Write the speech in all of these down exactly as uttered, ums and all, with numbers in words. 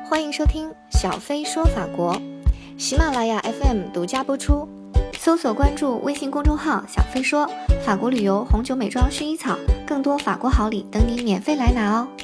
欢迎收听小飞说法国，喜马拉雅 F M 独家播出，搜索关注微信公众号小飞说，法国旅游、红酒、美妆、薰衣草，更多法国好礼等你免费来拿哦。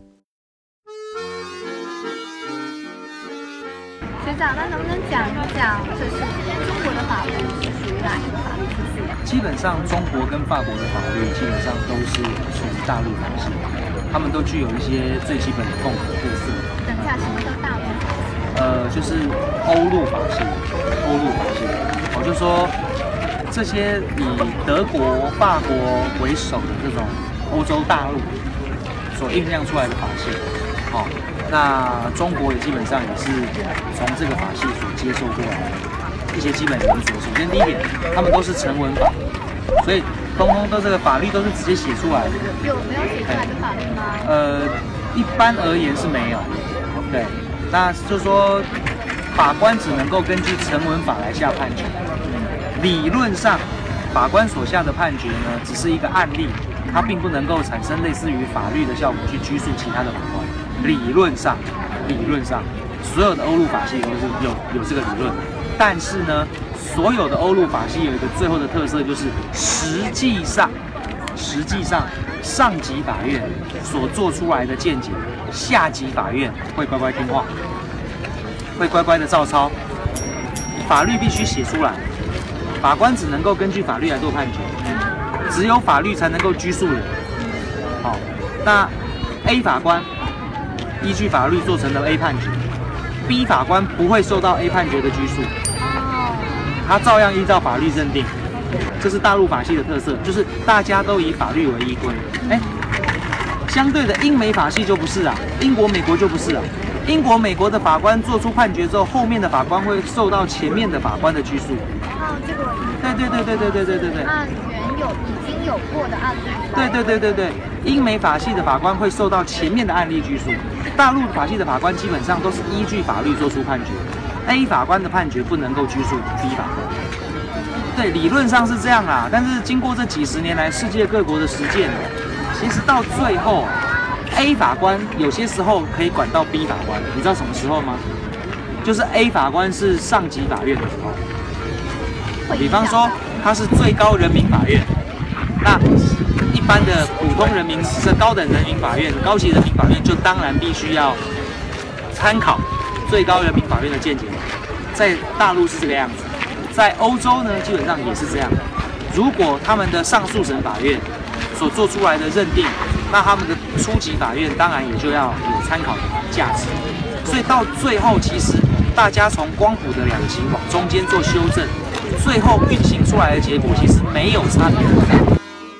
学长，那能不能讲一讲，就是中国的法律是属于哪一个法律体系？ 基本上，中国跟法国的法律基本上都是属于大陆法系，他们都具有一些最基本的共同特色。 等一下，什么叫大陆法系？ 呃，就是欧陆法系，欧陆法系。我就说这些以德国、法国为首的这种欧洲大陆所酝酿出来的法系，好、哦。那中国也基本上也是从这个法系所接受过来的一些基本原则。首先第一点，他们都是成文法，所以通通都这个法律都是直接写出来的。 有没有写出来的法律吗？ 呃，一般而言是没有。对，那就是说法官只能够根据成文法来下判决。理论上，法官所下的判决呢，只是一个案例，它并不能够产生类似于法律的效果去拘束其他的法官。理论上，理论上，所有的欧陆法系都是有有这个理论，但是呢，所有的欧陆法系有一个最后的特色，就是实际上，实际上上级法院所做出来的见解，下级法院会乖乖听话，会乖乖的照抄。法律必须写出来，法官只能够根据法律来做判决，只有法律才能够拘束人。好，那 A 法官依据法律做成了 A 判决 ，B 法官不会受到 A 判决的拘束，他照样依照法律认定。这是大陆法系的特色，就是大家都以法律为依归。哎，相对的英美法系就不是啊，英国、美国就不是啊。英国、美国的法官做出判决之后，后面的法官会受到前面的法官的拘束。 哦，这个我知道。 对对对对对对对对对。 按原有已经有过的案例。 对对对对对，英美法系的法官会受到前面的案例拘束，大陆法系的法官基本上都是依据法律做出判决。A 法官的判决不能够拘束 B 法官。对，理论上是这样啦，但是经过这几十年来世界各国的实践，其实到最后 A 法官有些时候可以管到 B 法官，你知道什么时候吗？就是 A 法官是上级法院的时候。比方说他是最高人民法院，那一般的普通人民是高等人民法院、高级人民法院就当然必须要参考最高人民法院的见解。在大陆是这个样子，在欧洲呢基本上也是这样。如果他们的上诉审法院所做出来的认定，那他们的初级法院当然也就要有参考的价值。所以到最后，其实大家从光谱的两极往中间做修正，最后运行出来的结果其实没有差别很大。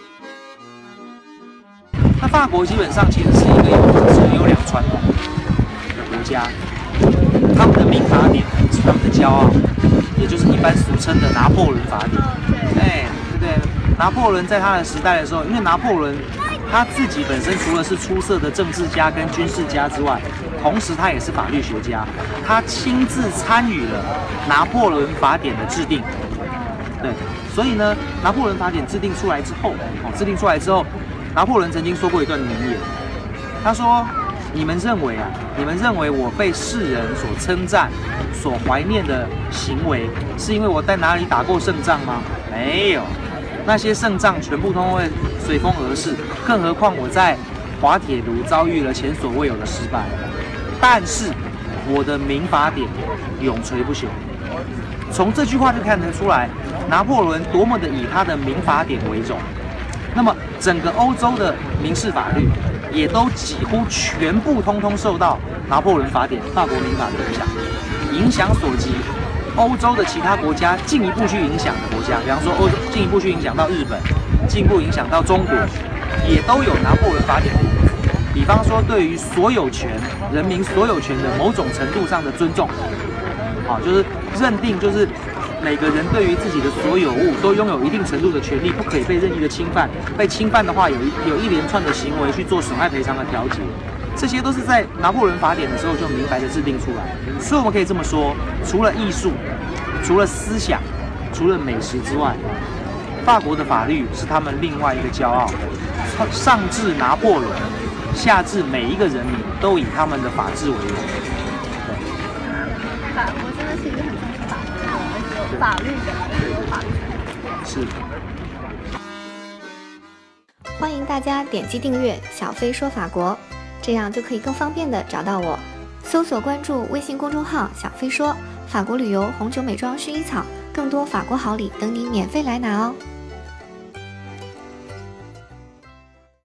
那法国基本上其实是一个有很优良传统的国家，他们的民法典是他们的骄傲，也就是一般俗称的拿破仑法典。哎，对不对？拿破仑在他的时代的时候，因为拿破仑他自己本身除了是出色的政治家跟军事家之外，同时他也是法律学家，他亲自参与了拿破仑法典的制定。对，所以呢，拿破仑法典制定出来之后，哦，制定出来之后，拿破仑曾经说过一段名言，他说：“你们认为啊，你们认为我被世人所称赞、所怀念的行为，是因为我在哪里打过胜仗吗？没有，那些胜仗全部都会随风而逝，更何况我在滑铁卢遭遇了前所未有的失败。但是我的民法典永垂不朽。”从这句话就看得出来，拿破仑多么的以他的民法典为荣。那么整个欧洲的民事法律也都几乎全部通通受到拿破仑法典、法国民法的影响。影响所及，欧洲的其他国家进一步去影响的国家，比方说欧洲进一步去影响到日本，进一步影响到中国，也都有拿破仑法典。比方说，对于所有权、人民所有权的某种程度上的尊重，好，就是认定，就是每个人对于自己的所有物都拥有一定程度的权利，不可以被任意的侵犯。被侵犯的话，有一有一连串的行为去做损害赔偿的调节，这些都是在拿破仑法典的时候就明白的制定出来。所以我们可以这么说，除了艺术，除了思想，除了美食之外，法国的法律是他们另外一个骄傲。上至拿破仑，下至每一个人民，都以他们的法治为荣。 法国真的是一个很重视法律的法律的有法律的。 是。 欢迎大家点击订阅小飞说法国，这样就可以更方便的找到我。搜索关注微信公众号小飞说，法国旅游、红酒、美妆、薰衣草，更多法国好礼等你免费来拿哦。